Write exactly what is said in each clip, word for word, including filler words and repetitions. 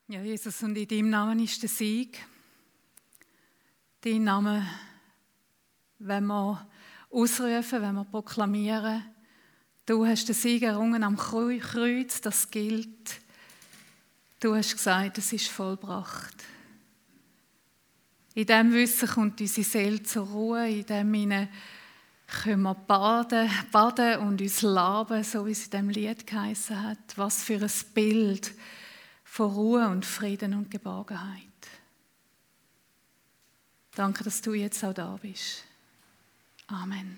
Ja, Jesus, und in deinem Namen ist der Sieg. Dein Name, wenn wir ausrufen, wenn wir proklamieren, du hast den Sieg errungen am Kreuz, das gilt. Du hast gesagt, es ist vollbracht. In diesem Wissen kommt unsere Seele zur Ruhe, in dem Sinne können wir baden, baden und uns laben, so wie es in diesem Lied geheißen hat. Was für ein Bild von Ruhe und Frieden und Geborgenheit. Danke, dass du jetzt auch da bist. Amen.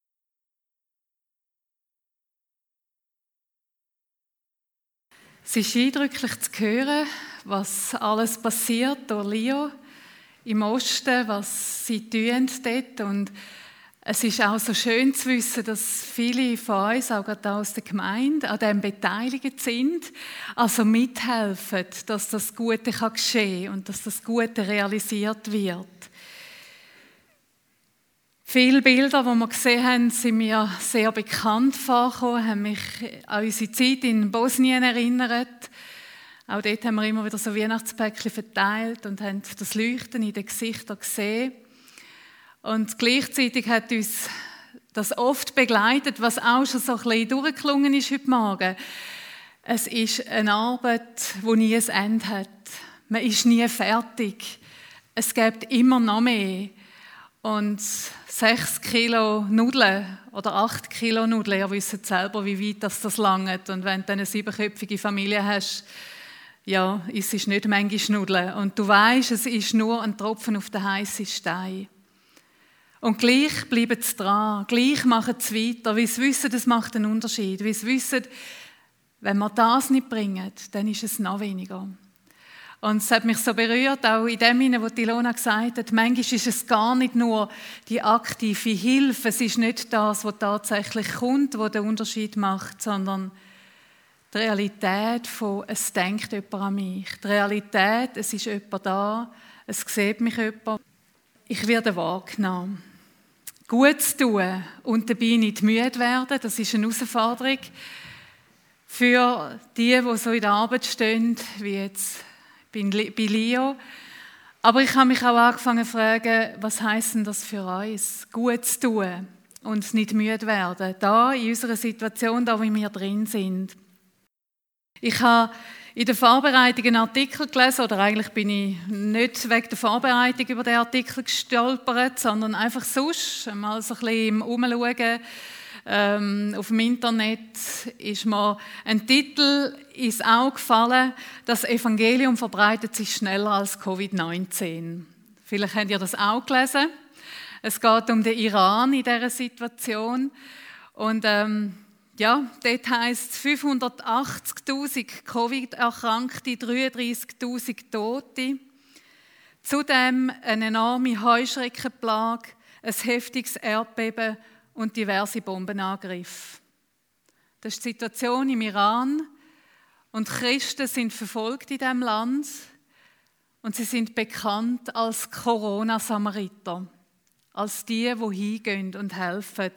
Es ist eindrücklich zu hören, was alles passiert durch Leo im Osten, was sie tun dort. Und es ist auch so schön zu wissen, dass viele von uns, auch gerade aus der Gemeinde, an dem beteiligt sind, also mithelfen, dass das Gute geschehen kann und dass das Gute realisiert wird. Viele Bilder, die wir gesehen haben, sind mir sehr bekannt vorgekommen, haben mich an unsere Zeit in Bosnien erinnert. Auch dort haben wir immer wieder so Weihnachtspäckchen verteilt und haben das Leuchten in den Gesichtern gesehen. Und gleichzeitig hat uns das oft begleitet, was auch schon so ein bisschen durchgeklungen ist heute Morgen. Es ist eine Arbeit, die nie ein Ende hat. Man ist nie fertig. Es gibt immer noch mehr. Und sechs Kilo Nudeln oder acht Kilo Nudeln, ihr wisst selber, wie weit das, das langt. Und wenn du eine siebenköpfige Familie hast, ja, es ist nicht manchmal Nudeln. Und du weißt, es ist nur ein Tropfen auf den heißen Stein. Und gleich bleiben sie dran, gleich machen sie weiter, weil sie wissen, das macht einen Unterschied. Weil sie wissen, wenn wir das nicht bringen, dann ist es noch weniger. Und es hat mich so berührt, auch in dem Sinne, was Ilona gesagt hat, manchmal ist es gar nicht nur die aktive Hilfe, es ist nicht das, was tatsächlich kommt, was den Unterschied macht, sondern die Realität von, es denkt jemand an mich. Die Realität, es ist jemand da, es sieht mich jemand. Ich werde wahrgenommen. Gut zu tun und dabei nicht müde werden, das ist eine Herausforderung für die, die so in der Arbeit stehen, wie jetzt bei Leo. Aber ich habe mich auch angefangen zu fragen, was heisst denn das für uns? Gut zu tun und nicht müde werden. Da in unserer Situation, da wo wir drin sind. Ich habe in der Vorbereitung einen Artikel gelesen, oder eigentlich bin ich nicht wegen der Vorbereitung über den Artikel gestolpert, sondern einfach sonst, mal so ein bisschen im Umschauen. Ähm, auf dem Internet ist mir ein Titel ins Auge gefallen, das Evangelium verbreitet sich schneller als Covid neunzehn. Vielleicht habt ihr das auch gelesen. Es geht um den Iran in dieser Situation. Und ähm, ja, dort heisst es fünfhundertachtzigtausend Covid-Erkrankte, dreiunddreißigtausend Tote. Zudem eine enorme Heuschreckenplage, ein heftiges Erdbeben und diverse Bombenangriffe. Das ist die Situation im Iran. Und Christen sind verfolgt in diesem Land. Und sie sind bekannt als Corona-Samariter. Als die, die hingehen und helfen.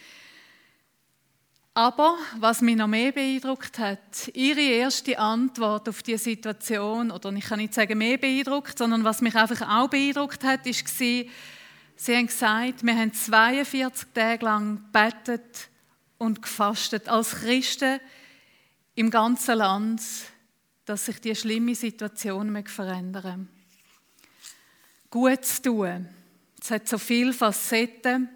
Aber was mich noch mehr beeindruckt hat, ihre erste Antwort auf diese Situation, oder ich kann nicht sagen mehr beeindruckt, sondern was mich einfach auch beeindruckt hat, war, sie haben gesagt, wir haben zweiundvierzig Tage lang gebetet und gefastet als Christen im ganzen Land, dass sich diese schlimme Situation verändern möge. Gut zu tun. Es hat so viele Facetten.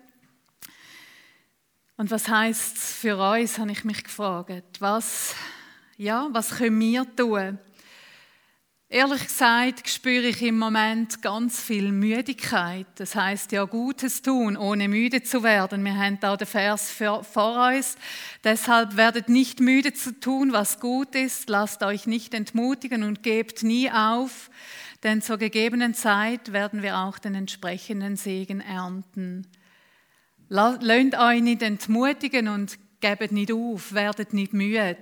Und was heisst es für uns, habe ich mich gefragt. Was, ja, was können wir tun? Ehrlich gesagt spüre ich im Moment ganz viel Müdigkeit. Das heisst ja Gutes tun, ohne müde zu werden. Wir haben da den Vers vor uns. Deshalb werdet nicht müde zu tun, was gut ist. Lasst euch nicht entmutigen und gebt nie auf. Denn zur gegebenen Zeit werden wir auch den entsprechenden Segen ernten. Lasst euch nicht entmutigen und gebt nicht auf, werdet nicht müde.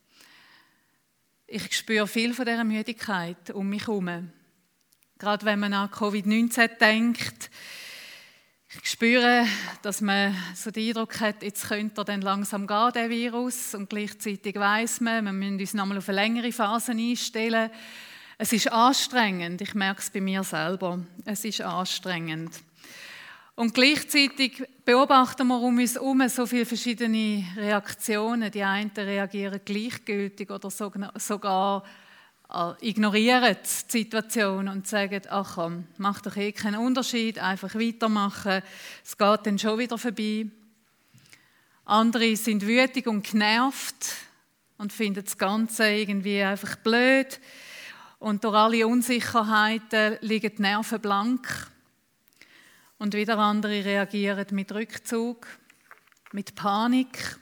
Ich spüre viel von dieser Müdigkeit um mich herum. Gerade wenn man an Covid neunzehn denkt. Ich spüre, dass man so den Eindruck hat, jetzt könnte er dann langsam gehen, der Virus. Und gleichzeitig weiss man, wir müssen uns nochmal auf eine längere Phase einstellen. Es ist anstrengend, ich merke es bei mir selber, es ist anstrengend. Und gleichzeitig beobachten wir um uns herum so viele verschiedene Reaktionen. Die einen reagieren gleichgültig oder sogar ignorieren die Situation und sagen, ach komm, macht doch eh keinen Unterschied, einfach weitermachen, es geht dann schon wieder vorbei. Andere sind wütig und genervt und finden das Ganze irgendwie einfach blöd. Und durch alle Unsicherheiten liegen die Nerven blank. Und wieder andere reagieren mit Rückzug, mit Panik.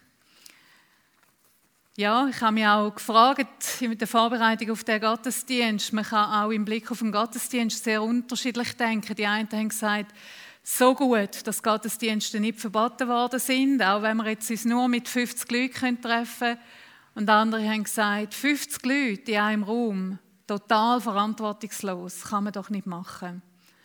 Ja, ich habe mich auch gefragt, mit der Vorbereitung auf den Gottesdienst, man kann auch im Blick auf den Gottesdienst sehr unterschiedlich denken. Die einen haben gesagt, so gut, dass Gottesdienste nicht verboten worden sind, auch wenn wir jetzt uns nur mit fünfzig Leuten treffen können. Und andere haben gesagt, fünfzig Leute in einem Raum, total verantwortungslos, kann man doch nicht machen.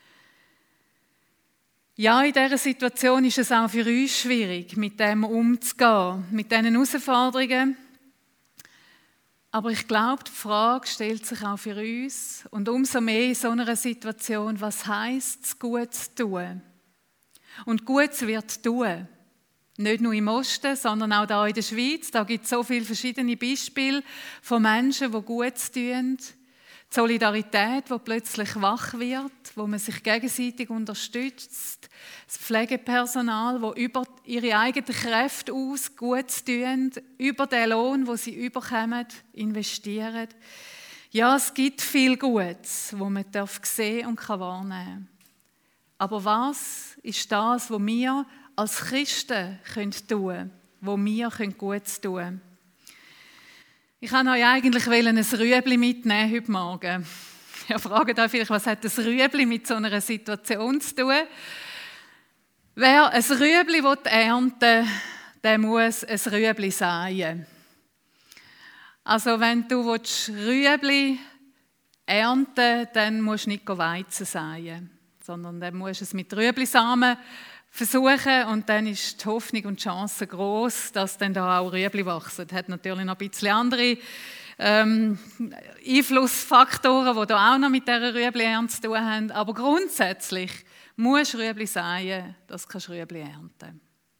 Ja, in dieser Situation ist es auch für uns schwierig, mit dem umzugehen, mit diesen Herausforderungen. Aber ich glaube, die Frage stellt sich auch für uns und umso mehr in so einer Situation, was heisst es, gut zu tun? Und Gutes wird tun. Nicht nur im Osten, sondern auch hier in der Schweiz. Da gibt es so viele verschiedene Beispiele von Menschen, die Gutes tun. Die Solidarität, die plötzlich wach wird, wo man sich gegenseitig unterstützt. Das Pflegepersonal, das über ihre eigenen Kräfte aus Gutes tun, über den Lohn, den sie überkommen, investieren. Ja, es gibt viel Gutes, wo man sehen und wahrnehmen kann. Aber was ist das, was wir als Christen tun können, wo wir Gutes tun können? Ich wollte euch eigentlich ein Rüebli mitnehmen heute Morgen. Ihr fragt euch vielleicht, was hat das Rüebli mit so einer Situation zu tun? Wer ein Rüebli ernten will, der muss ein Rüebli säen. Also wenn du Rüebli ernten willst, dann musst du nicht Weizen säen, sondern dann musst du es mit Rüeblisamen versuchen und dann ist die Hoffnung und die Chance groß, dass dann da auch Rüebli wachsen. Das hat natürlich noch ein bisschen andere ähm, Einflussfaktoren, die da auch noch mit dieser Rüebli-Ernte zu tun haben. Aber grundsätzlich musst du Rüebli säen, dass du Rüebli ernten kannst.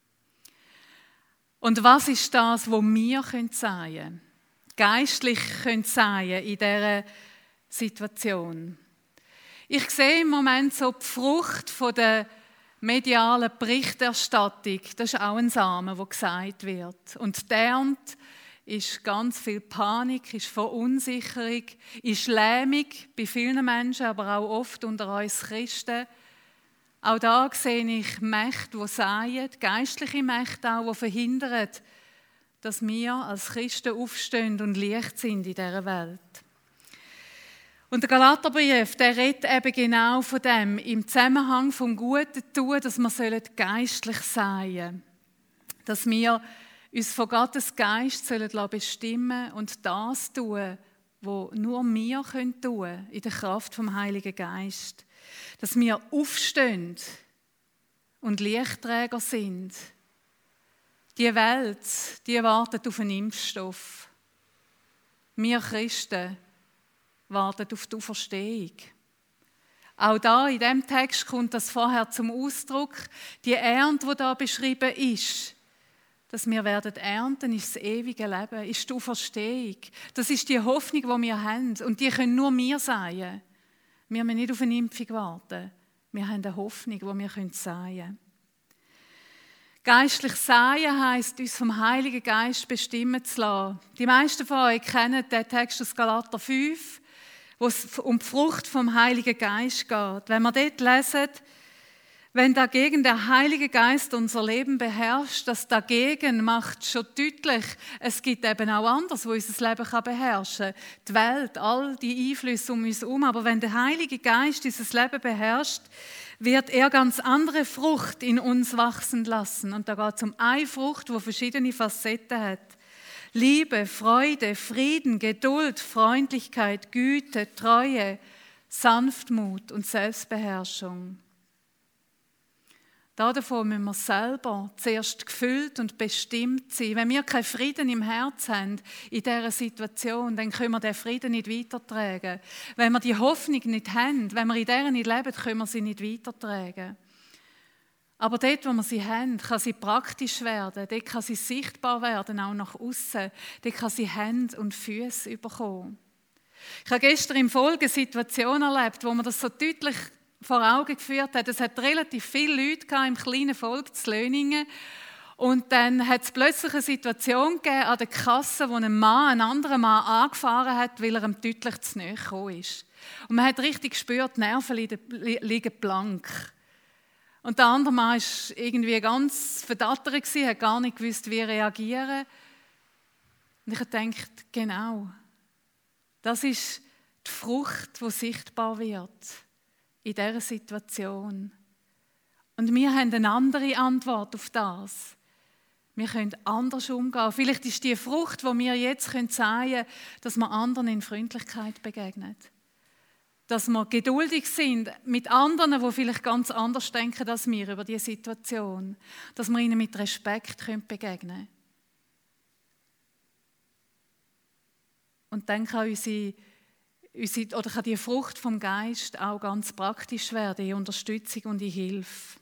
Und was ist das, was wir säen können? Geistlich können säen in dieser Situation. Ich sehe im Moment so die Frucht von der mediale Berichterstattung, das ist auch ein Samen, der gesagt wird. Und die Ernte ist ganz viel Panik, ist Verunsicherung, ist Lähmung bei vielen Menschen, aber auch oft unter uns Christen. Auch da sehe ich Mächte, die säen, geistliche Mächte auch, die verhindern, dass wir als Christen aufstehen und Licht sind in dieser Welt. Und der Galaterbrief, der redet eben genau von dem, im Zusammenhang vom Guten tun, dass wir geistlich sein sollen. Dass wir uns von Gottes Geist sollen bestimmen und das tun, was nur wir tun können, in der Kraft vom Heiligen Geist. Dass wir aufstehen und Lichtträger sind. Die Welt, die wartet auf einen Impfstoff. Wir Christen wartet auf die Auferstehung. Auch da in diesem Text kommt das vorher zum Ausdruck. Die Ernte, die da beschrieben ist, dass wir werden ernten, ist das ewige Leben, ist die Auferstehung. Das ist die Hoffnung, die wir haben. Und die können nur wir säen. Wir müssen nicht auf eine Impfung warten. Wir haben eine Hoffnung, die wir säen können. Geistlich säen heisst, uns vom Heiligen Geist bestimmen zu lassen. Die meisten von euch kennen den Text aus Galater fünf, wo es um die Frucht vom Heiligen Geist geht. Wenn wir dort lesen, wenn dagegen der Heilige Geist unser Leben beherrscht, das dagegen macht schon deutlich, es gibt eben auch anderes, wo unser Leben beherrschen kann. Die Welt, all die Einflüsse um uns herum. Aber wenn der Heilige Geist unser Leben beherrscht, wird er ganz andere Frucht in uns wachsen lassen. Und da geht es um eine Frucht, die verschiedene Facetten hat. Liebe, Freude, Frieden, Geduld, Freundlichkeit, Güte, Treue, Sanftmut und Selbstbeherrschung. Davon müssen wir selber zuerst gefüllt und bestimmt sein. Wenn wir keinen Frieden im Herzen haben in dieser Situation, dann können wir diesen Frieden nicht weitertragen. Wenn wir die Hoffnung nicht haben, wenn wir in dieser nicht leben, können wir sie nicht weitertragen. Aber dort, wo wir sie haben, kann sie praktisch werden, dort kann sie sichtbar werden, auch nach außen. Dort kann sie Hände und Füße bekommen. Ich habe gestern im Folge eine Situation erlebt, wo man das so deutlich vor Augen geführt hat. Es hat relativ viele Leute im kleinen Volk zu Löningen. Und dann hat es plötzlich eine Situation gegeben an der Kasse, wo ein Mann einen anderen Mann angefahren hat, weil er ihm deutlich zu nahe gekommen ist. Und man hat richtig gespürt, die Nerven liegen blank. Und der andere Mann war irgendwie ganz verdattert, hat gar nicht gewusst, wie reagieren. Und ich habe gedacht, genau, das ist die Frucht, die sichtbar wird in dieser Situation. Und wir haben eine andere Antwort auf das. Wir können anders umgehen. Vielleicht ist die Frucht, die wir jetzt sagen können, dass wir anderen in Freundlichkeit begegnen. Dass wir geduldig sind mit anderen, die vielleicht ganz anders denken als wir über diese Situation. Dass wir ihnen mit Respekt begegnen können. Und dann kann unsere Unsere, oder kann die Frucht vom Geist auch ganz praktisch werden, in Unterstützung und in Hilfe.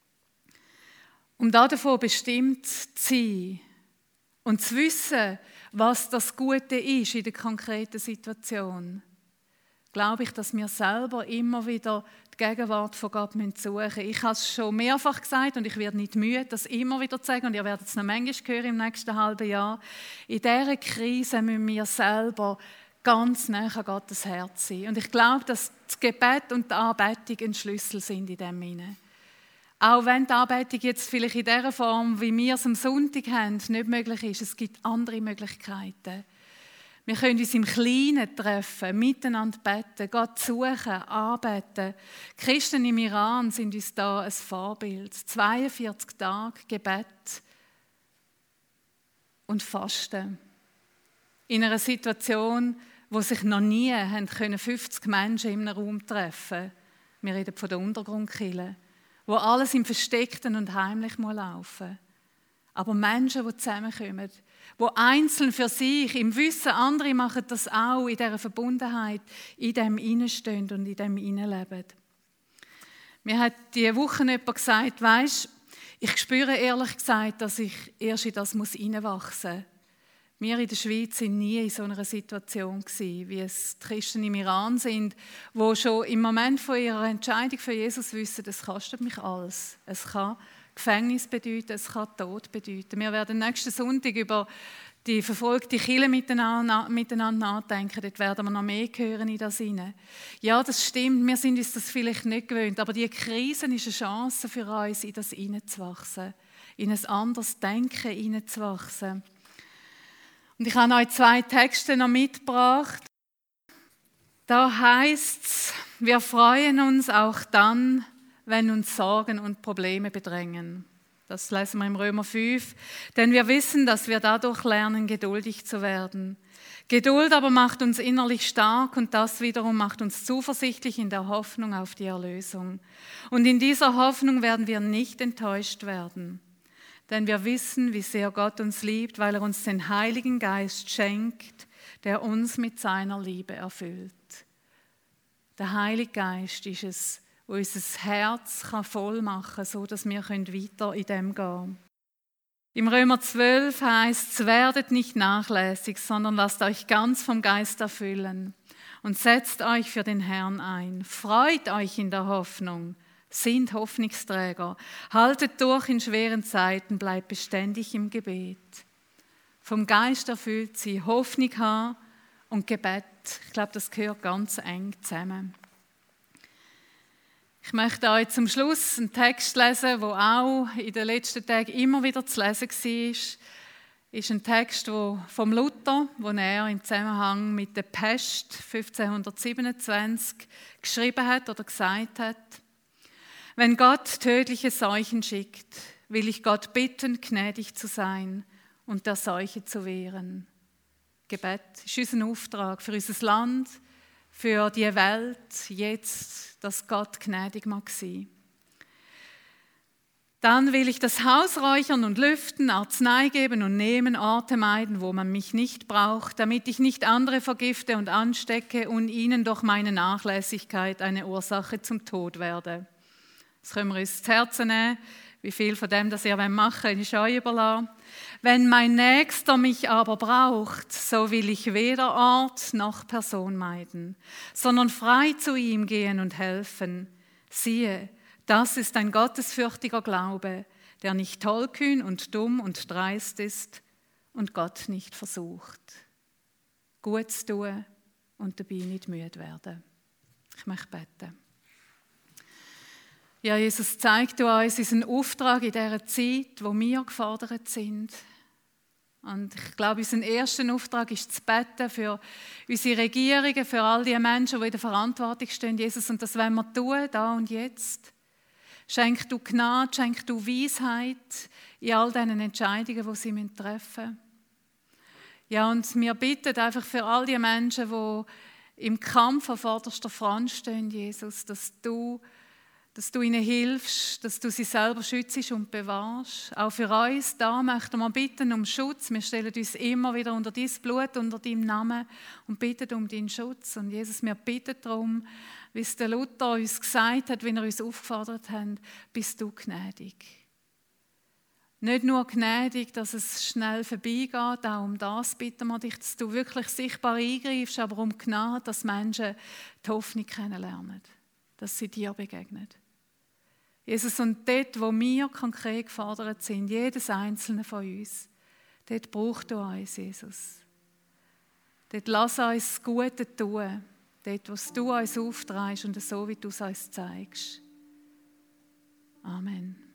Um davon bestimmt zu sein und zu wissen, was das Gute ist in der konkreten Situation, glaube ich, dass wir selber immer wieder die Gegenwart von Gott suchen müssen. Ich habe es schon mehrfach gesagt und ich werde nicht müde, das immer wieder zu sagen, und ihr werdet es noch manchmal hören im nächsten halben Jahr. In dieser Krise müssen wir selber ganz nah an Gottes Herz sein. Und ich glaube, dass das Gebet und die Anbetung ein Schlüssel sind in dem Sinne. Auch wenn die Anbetung jetzt vielleicht in der Form, wie wir es am Sonntag haben, nicht möglich ist, es gibt andere Möglichkeiten. Wir können uns im Kleinen treffen, miteinander beten, Gott suchen, anbeten. Die Christen im Iran sind uns da ein Vorbild. zweiundvierzig Tage Gebet und Fasten. In einer Situation, wo sich noch nie haben können fünfzig Menschen in einem Raum treffen. Wir reden von der Untergrundkirche, wo alles im Versteckten und heimlich laufen muss. Aber Menschen, die zusammenkommen, die einzeln für sich, im Wissen, andere machen das auch, in dieser Verbundenheit, in dem Innenstehen und in dem Innenleben. Mir hat diese Woche jemand gesagt, weisst, ich spüre ehrlich gesagt, dass ich erst in das hineinwachsen muss. Wir in der Schweiz waren nie in so einer Situation gewesen, wie es die Christen im Iran sind, die schon im Moment von ihrer Entscheidung für Jesus wissen, es kostet mich alles. Es kann Gefängnis bedeuten, es kann Tod bedeuten. Wir werden nächsten Sonntag über die verfolgte Kirche miteinander, miteinander nachdenken. Dort werden wir noch mehr hören in das hinein. Ja, das stimmt, wir sind uns das vielleicht nicht gewöhnt, aber die Krise ist eine Chance für uns, in das hineinzuwachsen, in ein anderes Denken hineinzuwachsen. Und ich habe euch zwei Texte noch mitgebracht. Da heißt es, wir freuen uns auch dann, wenn uns Sorgen und Probleme bedrängen. Das lesen wir im Römer fünf. Denn wir wissen, dass wir dadurch lernen, geduldig zu werden. Geduld aber macht uns innerlich stark und das wiederum macht uns zuversichtlich in der Hoffnung auf die Erlösung. Und in dieser Hoffnung werden wir nicht enttäuscht werden. Denn wir wissen, wie sehr Gott uns liebt, weil er uns den Heiligen Geist schenkt, der uns mit seiner Liebe erfüllt. Der Heilige Geist ist es, der unser Herz voll machen kann, sodass wir weiter in dem gehen können. Im Römer zwölf heißt es, werdet nicht nachlässig, sondern lasst euch ganz vom Geist erfüllen und setzt euch für den Herrn ein. Freut euch in der Hoffnung. Sind Hoffnungsträger. Haltet durch in schweren Zeiten, bleibt beständig im Gebet. Vom Geist erfüllt sie, Hoffnung haben und Gebet. Ich glaube, das gehört ganz eng zusammen. Ich möchte euch zum Schluss einen Text lesen, der auch in den letzten Tagen immer wieder zu lesen war. Es ist ein Text vom Luther, den er im Zusammenhang mit der Pest fünfzehnhundertsiebenundzwanzig geschrieben hat oder gesagt hat. Wenn Gott tödliche Seuchen schickt, will ich Gott bitten, gnädig zu sein und der Seuche zu wehren. Gebet ist unser Auftrag für unser Land, für die Welt jetzt, dass Gott gnädig mag sein. Dann will ich das Haus räuchern und lüften, Arznei geben und nehmen, Orte meiden, wo man mich nicht braucht, damit ich nicht andere vergifte und anstecke und ihnen durch meine Nachlässigkeit eine Ursache zum Tod werde. Das können wir uns zu Herzen nehmen. Wie viel von dem, das ihr machen wollt, ist euch überlassen. Wenn mein Nächster mich aber braucht, so will ich weder Ort noch Person meiden, sondern frei zu ihm gehen und helfen. Siehe, das ist ein gottesfürchtiger Glaube, der nicht tollkühn und dumm und dreist ist und Gott nicht versucht. Gutes tun und dabei nicht müde werden. Ich möchte beten. Ja, Jesus, zeig du uns unseren Auftrag in dieser Zeit, wo wir gefordert sind. Und ich glaube, unser erster Auftrag ist zu beten für unsere Regierungen, für all die Menschen, die in der Verantwortung stehen, Jesus. Und das wollen wir tun, da und jetzt. Schenk du Gnade, schenk du Weisheit in all diesen Entscheidungen, die sie treffen müssen. Ja, und wir bitten einfach für all die Menschen, die im Kampf an vorderster Front stehen, Jesus, dass du, dass du ihnen hilfst, dass du sie selber schützt und bewahrst. Auch für uns, da möchten wir bitten um Schutz. Wir stellen uns immer wieder unter dein Blut, unter deinem Namen und bitten um deinen Schutz. Und Jesus, wir bitten darum, wie es der Luther uns gesagt hat, wenn er uns aufgefordert hat, bist du gnädig. Nicht nur gnädig, dass es schnell vorbeigeht, auch um das bitten wir dich, dass du wirklich sichtbar eingreifst, aber um Gnade, dass Menschen die Hoffnung kennenlernen, dass sie dir begegnen. Jesus, und dort, wo wir konkret gefordert sind, jedes einzelne von uns, dort braucht du uns, Jesus. Dort lass uns das Gute tun. Dort, was du uns aufträgst und so, wie du es uns zeigst. Amen.